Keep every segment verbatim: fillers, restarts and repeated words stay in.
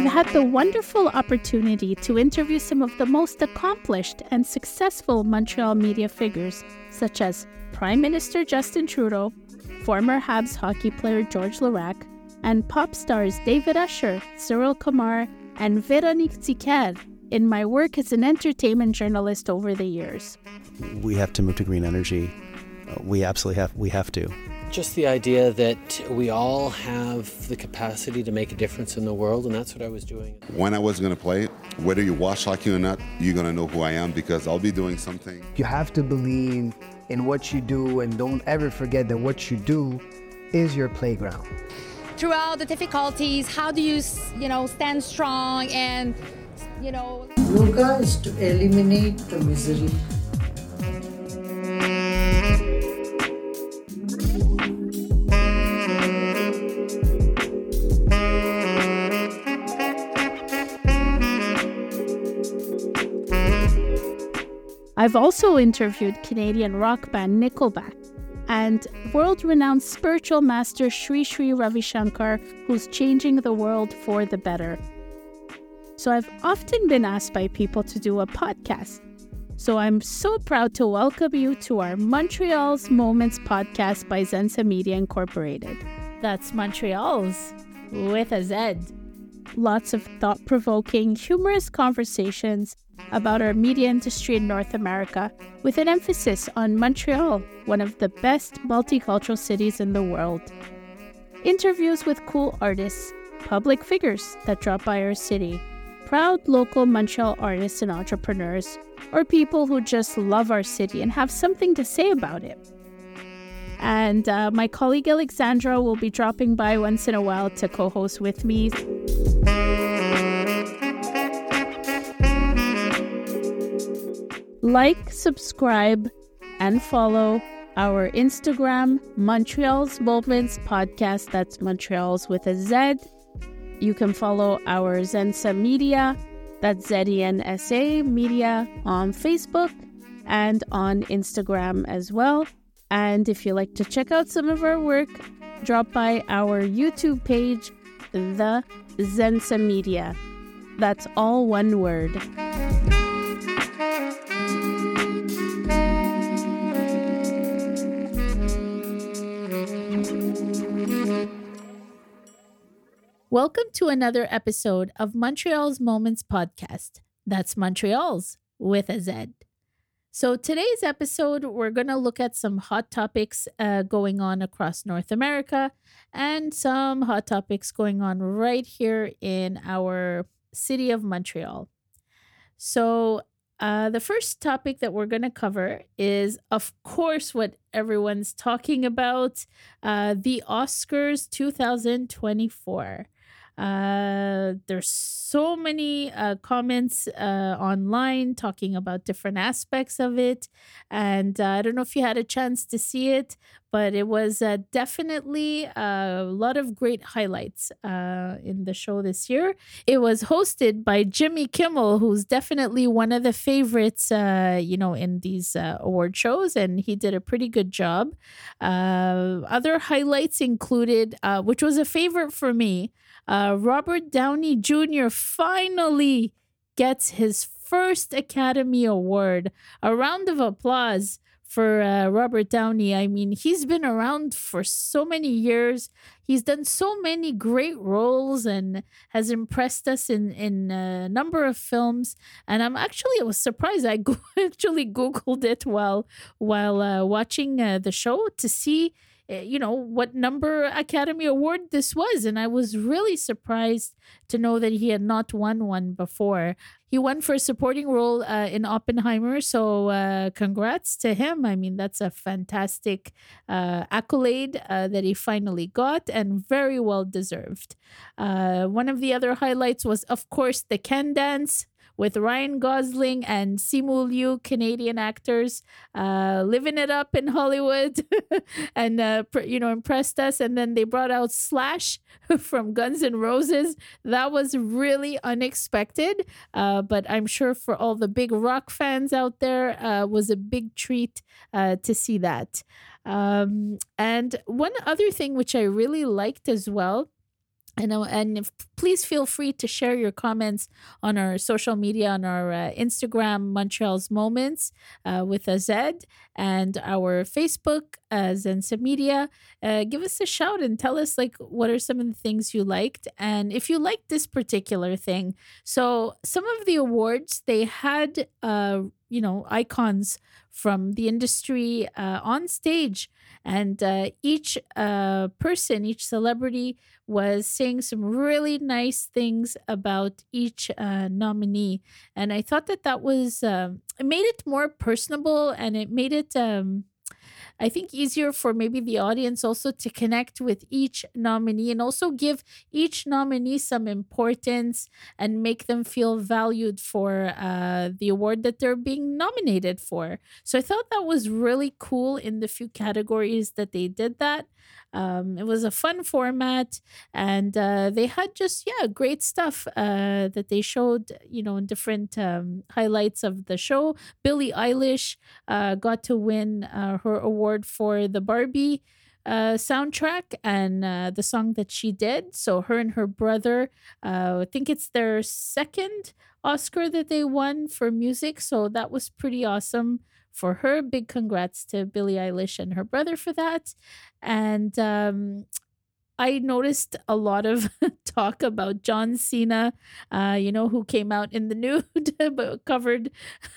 I've had the wonderful opportunity to interview some of the most accomplished and successful Montreal media figures, such as Prime Minister Justin Trudeau, former Habs hockey player George Larac, and pop stars David Usher, Cyril Kamar, and Véronique Dicker in my work as an entertainment journalist over the years. We have to move to green energy. Uh, we absolutely have. We have to. Just the idea that we all have the capacity to make a difference in the world, and that's what I was doing. When I was going to play, whether you watch hockey or not, you're going to know who I am because I'll be doing something. You have to believe in what you do and don't ever forget that what you do is your playground. Throughout the difficulties, how do you, you know, stand strong and, you know... Yoga is to eliminate the misery. I've also interviewed Canadian rock band Nickelback and world-renowned spiritual master Sri Sri Ravi Shankar, who's changing the world for the better. So I've often been asked by people to do a podcast. So I'm so proud to welcome you to our Montreal's Moments podcast by Zensa Media Incorporated. That's Montreal's with a Z. Lots of thought-provoking, humorous conversations about our media industry in North America, with an emphasis on Montreal, one of the best multicultural cities in the world. Interviews with cool artists, public figures that drop by our city, proud local Montreal artists and entrepreneurs, or people who just love our city and have something to say about it. And uh, my colleague Alexandra will be dropping by once in a while to co-host with me. Like, subscribe, and follow our Instagram, Montreal's Moments Podcast. That's Montreal's with a Z. You can follow our Zensa Media, that's Z E N S A Media, on Facebook and on Instagram as well. And if you like to check out some of our work, drop by our YouTube page, The Zensa Media. That's all one word. Welcome to another episode of Montreal's Moments Podcast. That's Montreal's with a Z. So today's episode, we're going to look at some hot topics uh, going on across North America and some hot topics going on right here in our city of Montreal. So uh, the first topic that we're going to cover is, of course, what everyone's talking about, uh, the Oscars twenty twenty-four. Uh, there's so many uh, comments uh, online talking about different aspects of it. And uh, I don't know if you had a chance to see it, but it was uh, definitely a lot of great highlights uh, in the show this year. It was hosted by Jimmy Kimmel, who's definitely one of the favorites, uh, you know, in these uh, award shows, and he did a pretty good job. Uh, other highlights included, uh, which was a favorite for me, Uh, Robert Downey Junior finally gets his first Academy Award. A round of applause for uh, Robert Downey. I mean, he's been around for so many years. He's done so many great roles and has impressed us in, in a number of films. And I'm actually, I was surprised. I go- actually Googled it while, while uh, watching uh, the show to see you know, what number Academy Award this was. And I was really surprised to know that he had not won one before. He won for a supporting role uh, in Oppenheimer. So uh, congrats to him. I mean, that's a fantastic uh, accolade uh, that he finally got, and very well deserved. Uh, one of the other highlights was, of course, the Ken Dance with Ryan Gosling and Simu Liu, Canadian actors, uh, living it up in Hollywood and, uh, pr- you know, impressed us. And then they brought out Slash from Guns N' Roses. That was really unexpected, uh, but I'm sure for all the big rock fans out there, uh, was a big treat uh, to see that. Um, and one other thing which I really liked as well, I know, and if, please feel free to share your comments on our social media, on our uh, Instagram, Montreal's Moments uh, with a Z, and our Facebook, uh, Zensa Media. Uh, give us a shout and tell us like what are some of the things you liked, and if you liked this particular thing. So some of the awards they had, uh, you know, icons from the industry uh, on stage, and uh, each uh, person, each celebrity was saying some really nice things about each uh, nominee. And I thought that that was, um, it made it more personable, and it made it, um, I think, easier for maybe the audience also to connect with each nominee, and also give each nominee some importance and make them feel valued for uh, the award that they're being nominated for. So I thought that was really cool in the few categories that they did that. Um, it was a fun format, and uh, they had just, yeah, great stuff uh, that they showed, you know, in different um, highlights of the show. Billie Eilish uh, got to win uh, her award for the Barbie uh, soundtrack and uh, the song that she did. So her and her brother, uh, I think it's their second Oscar that they won for music. So that was pretty awesome for her. Big congrats to Billie Eilish and her brother for that. And um, I noticed a lot of talk about John Cena, uh, you know, who came out in the nude, but covered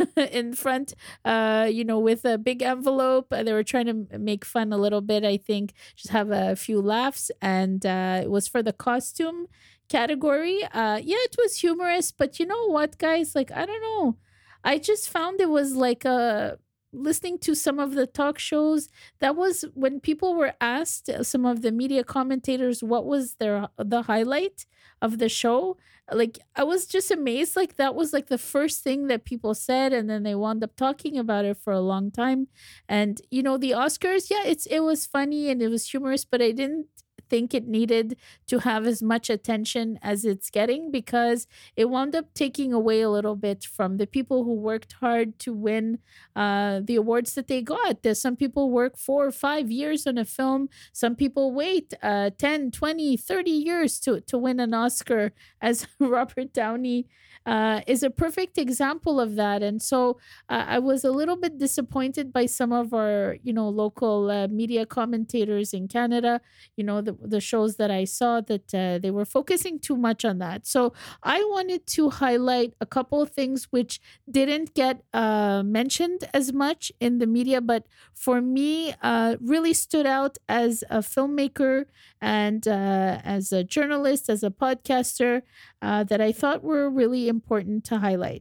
in front, uh, you know, with a big envelope. They were trying to make fun a little bit, I think, just have a few laughs. And uh, it was for the costume category. Uh, yeah, it was humorous, but you know what, guys? Like, I don't know. I just found it was like a listening to some of the talk shows, that was when people were asked, uh, some of the media commentators, what was their the highlight of the show. Like, I was just amazed. Like, that was like the first thing that people said, and then they wound up talking about it for a long time. And you know, the Oscars, yeah, it's it was funny and it was humorous, but I didn't think it needed to have as much attention as it's getting, because it wound up taking away a little bit from the people who worked hard to win uh, the awards that they got. There's some people work four or five years on a film. Some people wait uh, ten, twenty, thirty years to, to win an Oscar, as Robert Downey uh, is a perfect example of that. And so uh, I was a little bit disappointed by some of our, you know, local uh, media commentators in Canada, you know, the, the shows that I saw, that uh, they were focusing too much on that. So I wanted to highlight a couple of things which didn't get uh, mentioned as much in the media, but for me, uh, really stood out as a filmmaker and uh, as a journalist, as a podcaster, uh, that I thought were really important to highlight.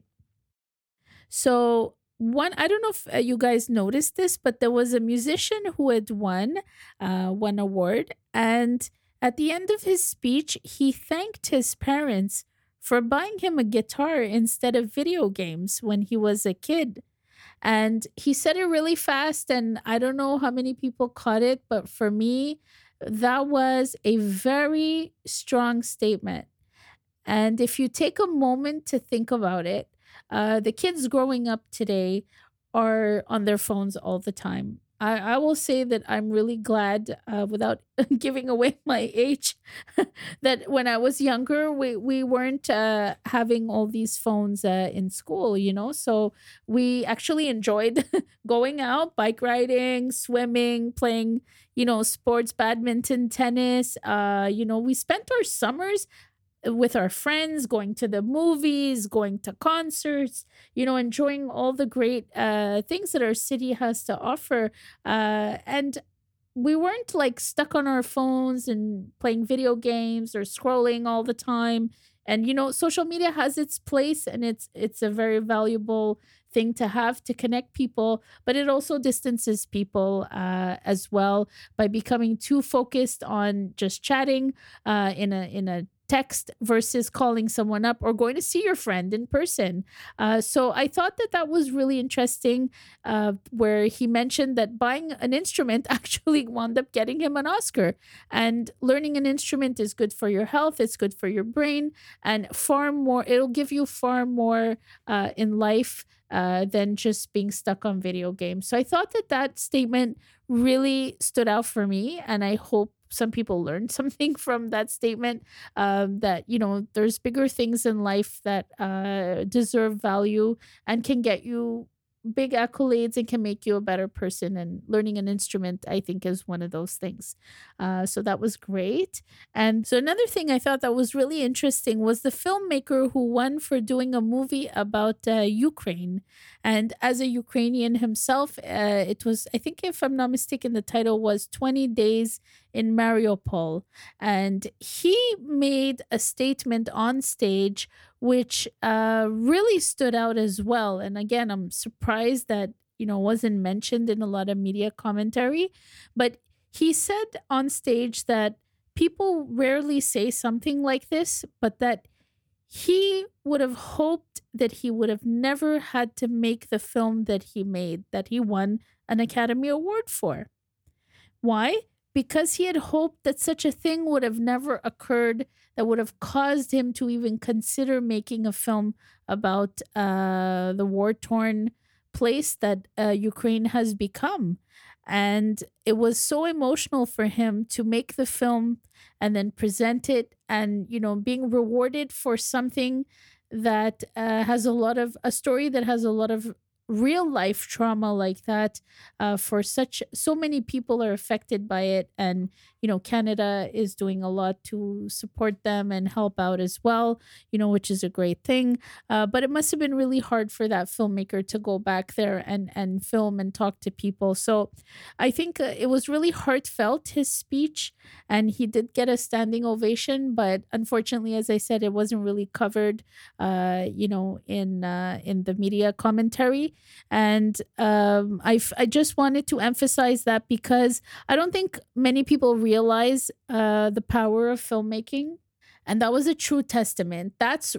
So one, I don't know if uh, you guys noticed this, but there was a musician who had won uh, one award. And at the end of his speech, he thanked his parents for buying him a guitar instead of video games when he was a kid. And he said it really fast, and I don't know how many people caught it, but for me, that was a very strong statement. And if you take a moment to think about it, uh, the kids growing up today are on their phones all the time. I, I will say that I'm really glad, uh, without giving away my age, that when I was younger, we, we weren't uh, having all these phones uh, in school, you know? So we actually enjoyed going out, bike riding, swimming, playing, you know, sports, badminton, tennis. Uh, you know, we spent our summers with our friends, going to the movies, going to concerts, you know, enjoying all the great uh, things that our city has to offer. Uh, and we weren't like stuck on our phones and playing video games or scrolling all the time. And, you know, social media has its place, and it's it's a very valuable thing to have to connect people, but it also distances people uh, as well by becoming too focused on just chatting uh, in a in a text versus calling someone up or going to see your friend in person. Uh, so I thought that that was really interesting, uh, where he mentioned that buying an instrument actually wound up getting him an Oscar. And learning an instrument is good for your health, it's good for your brain, and far more, it'll give you far more uh, in life uh, than just being stuck on video games. So I thought that that statement really stood out for me, and I hope some people learned something from that statement, um, that, you know, there's bigger things in life that uh, deserve value and can get you big accolades and can make you a better person. And learning an instrument, I think, is one of those things. Uh, so that was great. And so another thing I thought that was really interesting was the filmmaker who won for doing a movie about uh, Ukraine. And as a Ukrainian himself, uh, it was, I think, if I'm not mistaken, the title was twenty days in Mariupol. And he made a statement on stage which uh, really stood out as well. And again, I'm surprised that, you know, wasn't mentioned in a lot of media commentary. But he said on stage that people rarely say something like this, but that he would have hoped that he would have never had to make the film that he made, that he won an Academy Award for. Why? Because he had hoped that such a thing would have never occurred, that would have caused him to even consider making a film about uh, the war-torn place that uh, Ukraine has become. And it was so emotional for him to make the film and then present it, and, you know, being rewarded for something that uh, has a lot of, a story that has a lot of real life trauma like that, uh, for such, so many people are affected by it. And, you know, Canada is doing a lot to support them and help out as well, you know, which is a great thing. Uh, but it must have been really hard for that filmmaker to go back there and, and film and talk to people. So I think uh, it was really heartfelt, his speech, and he did get a standing ovation. But unfortunately, as I said, it wasn't really covered, uh, you know, in, uh, in the media commentary. And um, I, I just wanted to emphasize that because I don't think many people realize uh, the power of filmmaking. And that was a true testament. That's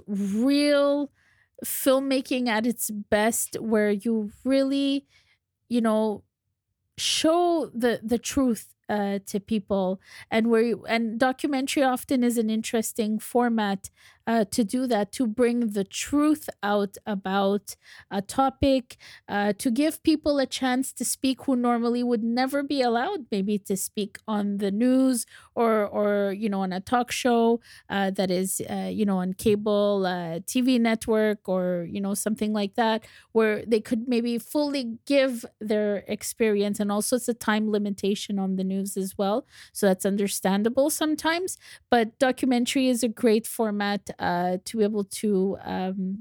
real filmmaking at its best, where you really, you know, show the, the truth uh, to people. And where you, and documentary often is an interesting format uh, to do that, to bring the truth out about a topic, uh, to give people a chance to speak who normally would never be allowed maybe to speak on the news or, or you know, on a talk show uh, that is, uh, you know, on cable uh, T V network or, you know, something like that, where they could maybe fully give their experience. And also it's a time limitation on the news as well. So that's understandable sometimes. But documentary is a great format uh, to be able to, um,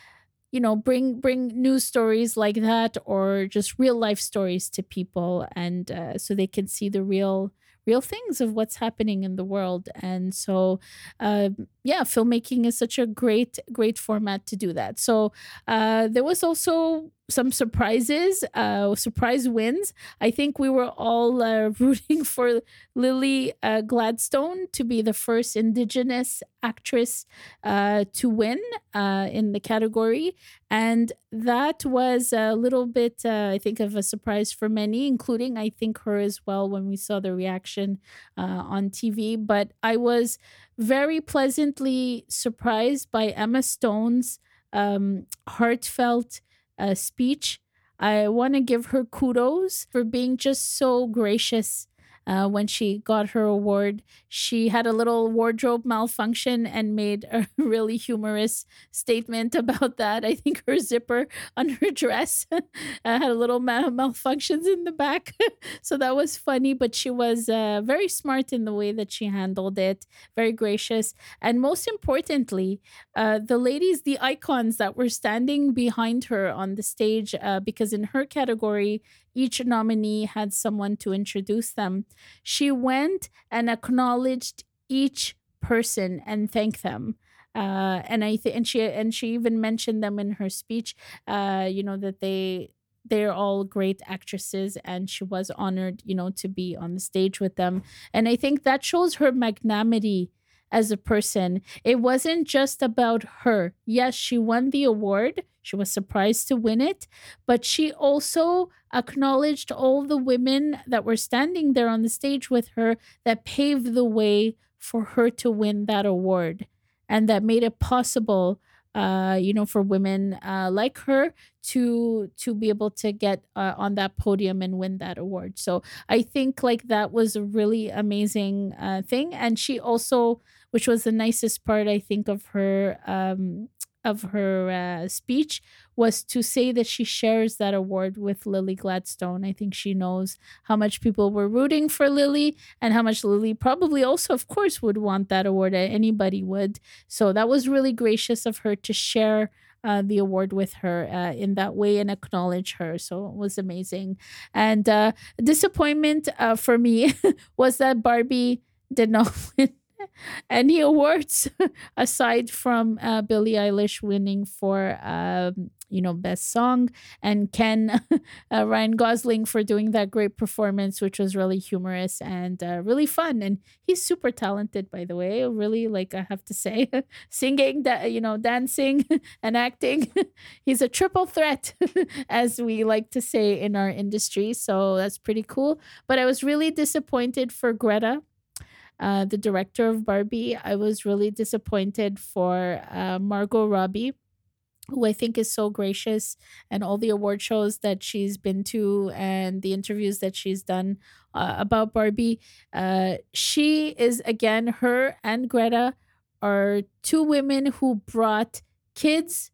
you know, bring bring news stories like that, or just real life stories to people, and uh, so they can see the real real things of what's happening in the world. And so, uh, yeah, filmmaking is such a great, great format to do that. So uh, there was also some surprises, uh, surprise wins. I think we were all uh, rooting for Lily uh, Gladstone to be the first Indigenous actress uh, to win uh, in the category. And that was a little bit, uh, I think, of a surprise for many, including, I think, her as well when we saw the reaction uh, on T V. But I was very pleasantly surprised by Emma Stone's um, heartfelt uh, speech. I want to give her kudos for being just so gracious. Uh, when she got her award, she had a little wardrobe malfunction and made a really humorous statement about that. I think her zipper on her dress uh, had a little mal- malfunctions in the back. So that was funny, but she was uh, very smart in the way that she handled it, very gracious. And most importantly, uh, the ladies, the icons that were standing behind her on the stage, uh, because in her category, each nominee had someone to introduce them. She went and acknowledged each person and thanked them. Uh, and I th- and she and she even mentioned them in her speech. Uh, you know, that they they're all great actresses, and she was honored, you know, to be on the stage with them. And I think that shows her magnanimity as a person. It wasn't just about her. Yes, she won the award. She was surprised to win it, but she also acknowledged all the women that were standing there on the stage with her that paved the way for her to win that award, and that made it possible uh, you know, for women uh, like her to to be able to get uh, on that podium and win that award. So I think like that was a really amazing uh, thing. And she also, which was the nicest part, I think, of her um, of her uh, speech, was to say that she shares that award with Lily Gladstone. I think she knows how much people were rooting for Lily and how much Lily probably also, of course, would want that award. Anybody would. So that was really gracious of her to share uh, the award with her uh, in that way and acknowledge her. So it was amazing. And uh, disappointment uh, for me was that Barbie did not win any awards aside from uh, Billie Eilish winning for um, you know, best song, and Ken uh, Ryan Gosling for doing that great performance, which was really humorous and uh, really fun. And he's super talented, by the way. Really, like I have to say, singing, da- you know, dancing and acting. He's a triple threat, as we like to say in our industry. So that's pretty cool. But I was really disappointed for Greta. Uh, the director of Barbie. I was really disappointed for uh, Margot Robbie, who I think is so gracious, and all the award shows that she's been to and the interviews that she's done uh, about Barbie. Uh, she is, again, her and Greta are two women who brought kids,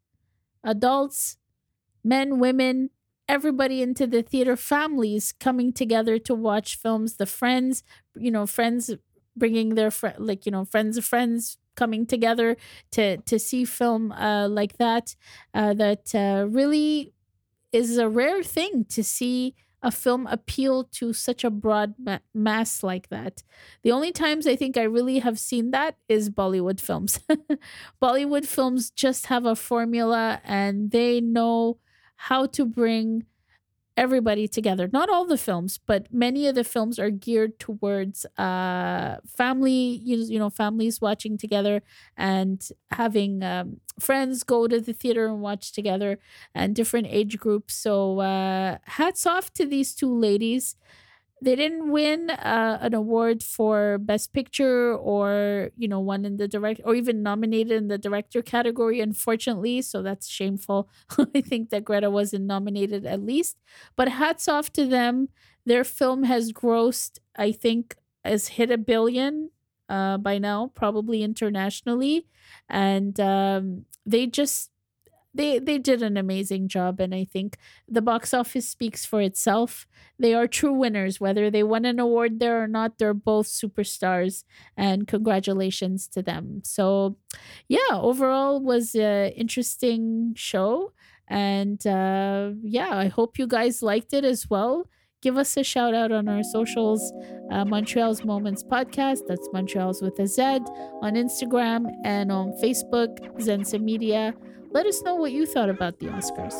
adults, men, women, everybody into the theater, families coming together to watch films, the friends, you know, friends bringing their friend, like, you know, friends of friends coming together to to see film uh, like that. Uh, that uh, really is a rare thing to see a film appeal to such a broad ma- mass like that. The only times I think I really have seen that is Bollywood films. Bollywood films just have a formula, and they know how to bring everybody together. Not all the films, but many of the films are geared towards uh, family, you, you know, families watching together and having um, friends go to the theater and watch together, and different age groups. So uh, hats off to these two ladies. They didn't win uh, an award for Best Picture, or, you know, one in the direct, or even nominated in the director category, unfortunately. So that's shameful. I think that Greta wasn't nominated at least. But hats off to them. Their film has grossed, I think, has hit a billion uh, by now, probably internationally. And um, they just, They they did an amazing job, and I think the box office speaks for itself. They are true winners, whether they won an award there or not. They're both superstars, and congratulations to them. So, yeah, overall was an interesting show, and uh, yeah, I hope you guys liked it as well. Give us a shout out on our socials, uh, Montreal's Moments Podcast. That's Montreal's with a Z on Instagram, and on Facebook, Zensa Media. Let us know what you thought about the Oscars.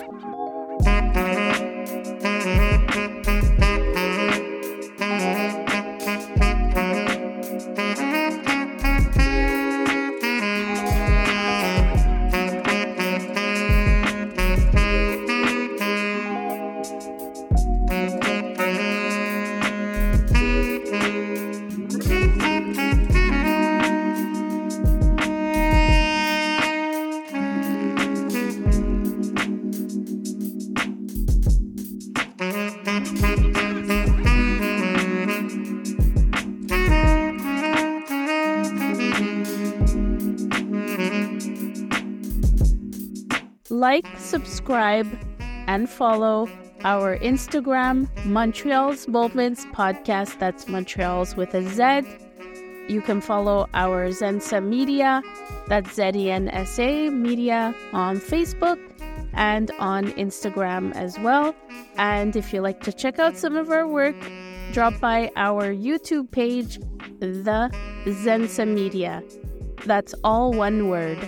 Like, subscribe, and follow our Instagram, Montreal's Moments Podcast. That's Montreal's with a Z. You can follow our Zensa Media, that's Z E N S A Media, on Facebook and on Instagram as well. And if you like to check out some of our work, drop by our YouTube page, The Zensa Media. That's all one word.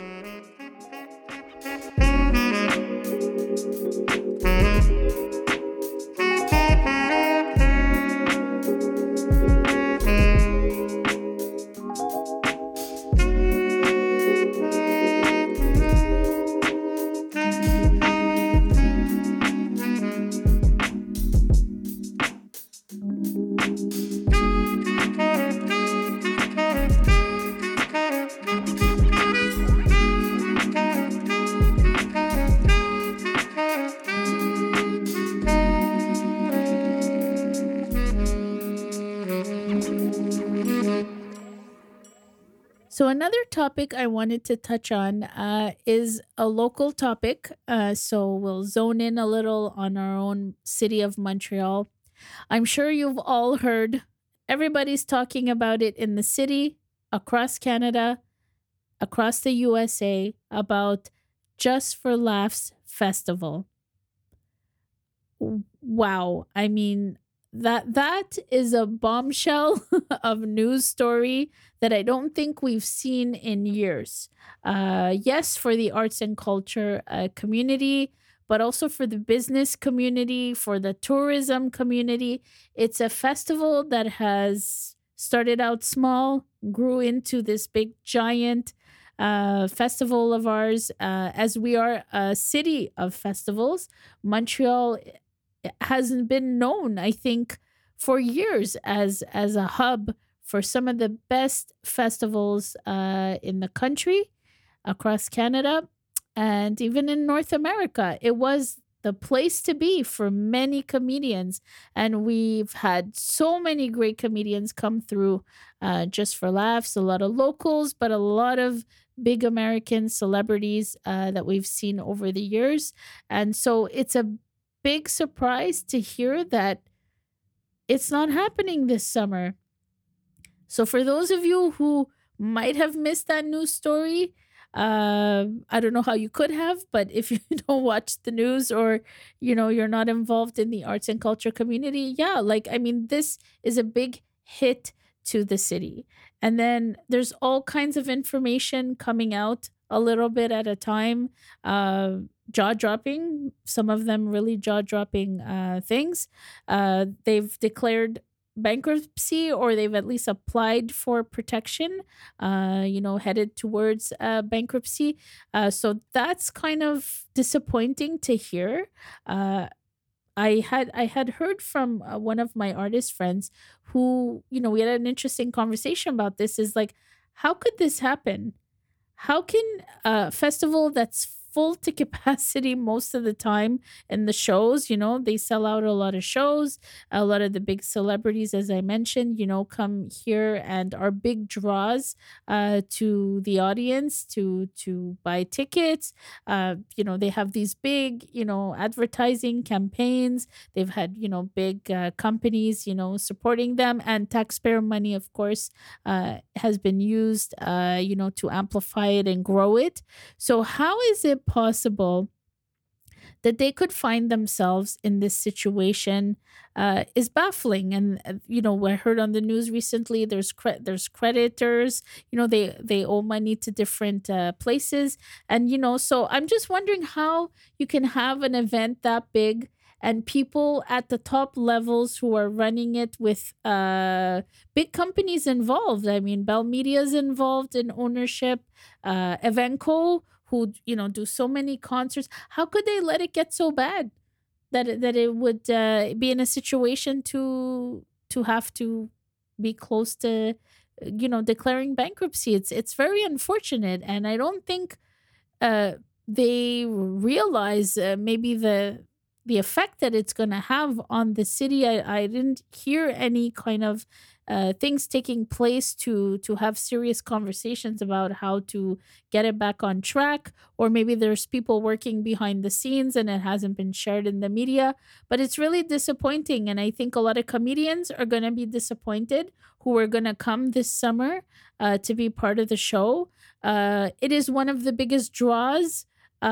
So, another topic I wanted to touch on uh, is a local topic. Uh, so, we'll zone in a little on our own city of Montreal. I'm sure you've all heard, everybody's talking about it in the city, across Canada, across the U S A, about Just for Laughs Festival. Wow. I mean, that that is a bombshell of news story that I don't think we've seen in years. Uh, yes, for the arts and culture uh, community, but also for the business community, for the tourism community. It's a festival that has started out small, grew into this big giant uh, festival of ours. Uh, as we are a city of festivals, Montreal hasn't been known, I think, for years as as a hub for some of the best festivals uh, in the country, across Canada, and even in North America. It was the place to be for many comedians, and we've had so many great comedians come through uh, Just for Laughs. A lot of locals, but a lot of big American celebrities uh, that we've seen over the years, and so it's a big surprise to hear that it's not happening this summer. So for those of you who might have missed that news story, uh, I don't know how you could have, but if you don't watch the news, or, you know, you're not involved in the arts and culture community, yeah, like, I mean, this is a big hit to the city. And then there's all kinds of information coming out a little bit at a time, uh, jaw dropping, some of them really jaw dropping uh, things. Uh, they've declared bankruptcy, or they've at least applied for protection, uh, you know, headed towards uh, bankruptcy. Uh, so that's kind of disappointing to hear. Uh, I had I had heard from uh, one of my artist friends who, you know, we had an interesting conversation about this. Is like, how could this happen? How can a festival that's full to capacity most of the time in the shows, you know, they sell out a lot of shows, a lot of the big celebrities, as I mentioned, you know, come here and are big draws uh, to the audience to to buy tickets. Uh, you know, they have these big, you know, advertising campaigns. They've had, you know, big uh, companies, you know, supporting them, and taxpayer money, of course, uh, has been used, uh, you know, to amplify it and grow it. So how is it possible that they could find themselves in this situation uh, is baffling. And uh, you know, I heard on the news recently, there's cre- there's creditors, you know, they they owe money to different uh, places, and you know, so I'm just wondering how you can have an event that big and people at the top levels who are running it with uh, big companies involved. I mean, Bell Media is involved in ownership, uh, Evenco, who, you know, do so many concerts. How could they let it get so bad that it, that it would uh, be in a situation to to have to be close to, you know, declaring bankruptcy? It's it's very unfortunate, and I don't think uh, they realize uh, maybe the the effect that it's going to have on the city. I, I didn't hear any kind of uh, things taking place to to have serious conversations about how to get it back on track, or maybe there's people working behind the scenes and it hasn't been shared in the media. But it's really disappointing, and I think a lot of comedians are going to be disappointed who are going to come this summer uh, to be part of the show. Uh, it is one of the biggest draws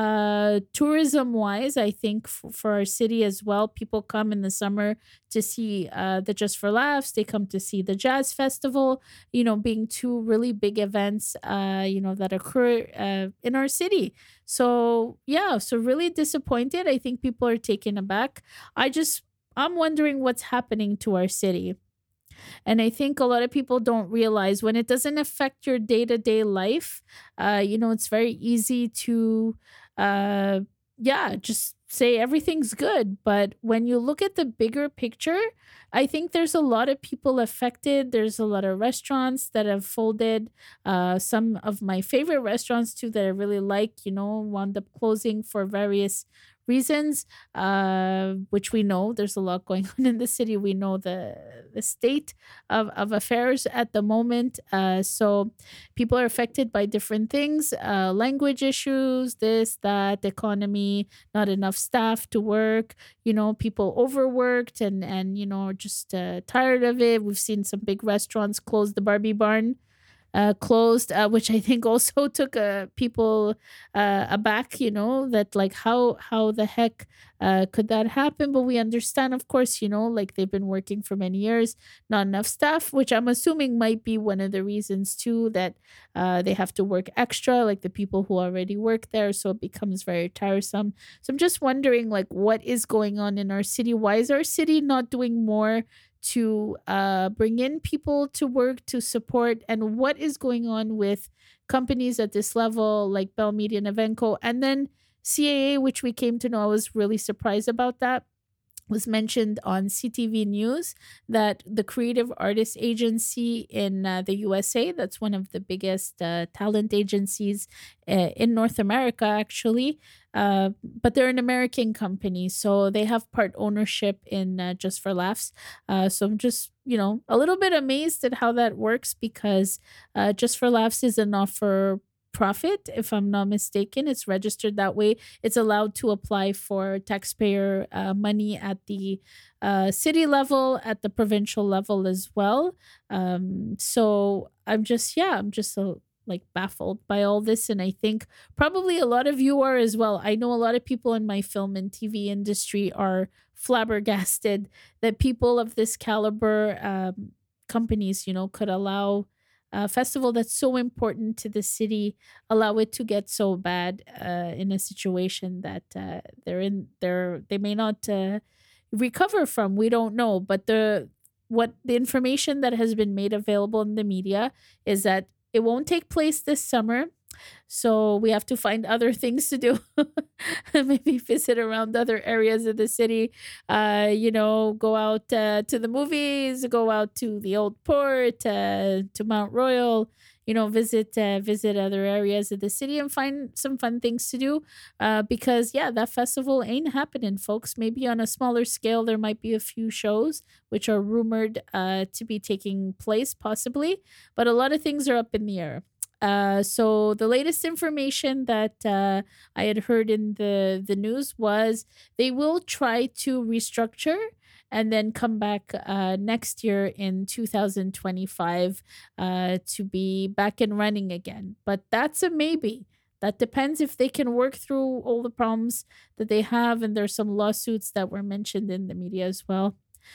uh tourism wise, I think, f- for our city as well. People come in the summer to see uh the Just for Laughs, they come to see the jazz festival, you know, being two really big events uh you know that occur uh, in our city. So yeah, so really disappointed. I think people are taken aback. I just I'm wondering what's happening to our city. And I think a lot of people don't realize when it doesn't affect your day to day life, uh, you know, it's very easy to, uh, yeah, just say everything's good. But when you look at the bigger picture, I think there's a lot of people affected. There's a lot of restaurants that have folded. Uh, some of my favorite restaurants, too, that I really like, you know, wound up closing for various reasons, uh, which we know there's a lot going on in the city. We know the the state of, of affairs at the moment. Uh, so people are affected by different things, uh, language issues, this, that, economy, not enough staff to work, you know, people overworked and, and you know, just uh, tired of it. We've seen some big restaurants close. The Barbie Barn uh, closed, uh, which I think also took uh, people uh, aback, you know, that like how how the heck uh, could that happen? But we understand, of course, you know, like they've been working for many years, not enough staff, which I'm assuming might be one of the reasons too, that uh, they have to work extra, like the people who already work there. So it becomes very tiresome. So I'm just wondering, like, what is going on in our city? Why is our city not doing more to uh, bring in people to work, to support, and what is going on with companies at this level like Bell Media and Evenco, and then C A A, which we came to know. I was really surprised about that. Was mentioned on C T V News that the Creative Artists Agency in uh, the U S A, that's one of the biggest uh, talent agencies uh, in North America, actually, uh, but they're an American company, so they have part ownership in uh, Just for Laughs. Uh, so I'm just, you know, a little bit amazed at how that works, because uh, Just for Laughs is a not-for profit, if I'm not mistaken. It's registered that way. It's allowed to apply for taxpayer uh, money at the uh, city level, at the provincial level as well. Um, so I'm just, yeah, I'm just so like baffled by all this. And I think probably a lot of you are as well. I know a lot of people in my film and T V industry are flabbergasted that people of this caliber, um, companies, you know, could allow a festival that's so important to the city, allow it to get so bad uh, in a situation that uh, they're in. They're they may not uh, recover from. We don't know, but the what the information that has been made available in the media is that it won't take place this summer. So we have to find other things to do. Maybe visit around other areas of the city. Uh, you know, go out uh, to the movies, go out to the Old Port, uh, to Mount Royal. You know, visit uh, visit other areas of the city and find some fun things to do. Uh, because yeah, that festival ain't happening, folks. Maybe on a smaller scale, there might be a few shows which are rumored uh, to be taking place, possibly, but a lot of things are up in the air. Uh, so the latest information that uh, I had heard in the, the news was they will try to restructure and then come back uh, next year in two thousand twenty-five uh, to be back and running again. But that's a maybe. That depends if they can work through all the problems that they have. And there's some lawsuits that were mentioned in the media as well.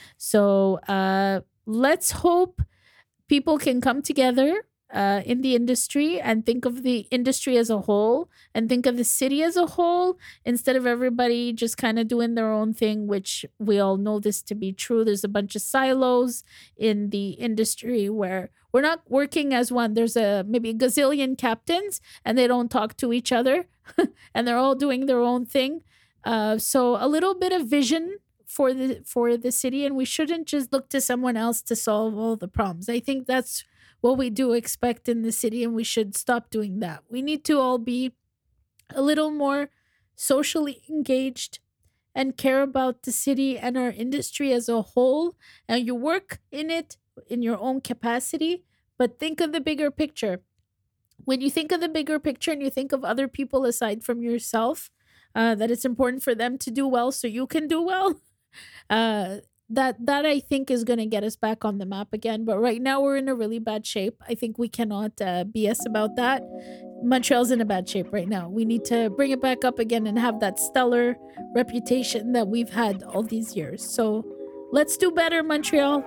So uh, let's hope people can come together Uh, in the industry and think of the industry as a whole and think of the city as a whole, instead of everybody just kind of doing their own thing, which we all know this to be true. There's a bunch of silos in the industry where we're not working as one. There's a maybe a gazillion captains and they don't talk to each other and they're all doing their own thing. Uh, so a little bit of vision for the for the city, and we shouldn't just look to someone else to solve all the problems. I think that's what we do expect in the city, and we should stop doing that. We need to all be a little more socially engaged and care about the city and our industry as a whole. And you work in it in your own capacity, but think of the bigger picture. When you think of the bigger picture and you think of other people aside from yourself, uh, that it's important for them to do well so you can do well, uh, that that I think is going to get us back on the map again. But right now we're in a really bad shape. I think we cannot uh, B S about that. Montreal's in a bad shape right now. We need to bring it back up again and have that stellar reputation that we've had all these years. So let's do better, Montreal.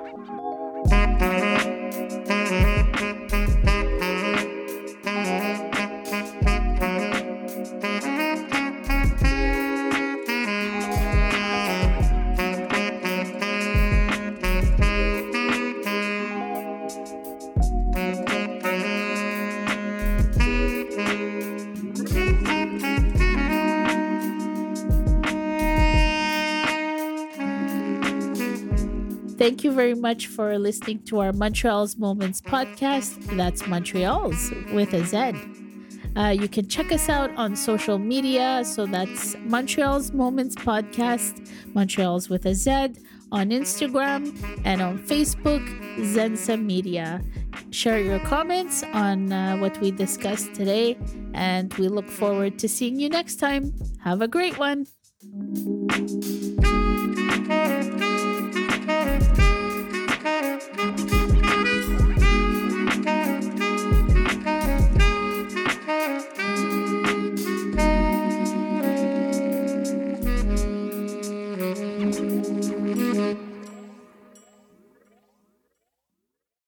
Thank you very much for listening to our Montreal's Moments podcast. That's Montreal's with a Z. Uh, you can check us out on social media. So that's Montreal's Moments Podcast, Montreal's with a Z, on Instagram and on Facebook, Zensa Media. Share your comments on uh, what we discussed today, and we look forward to seeing you next time. Have a great one.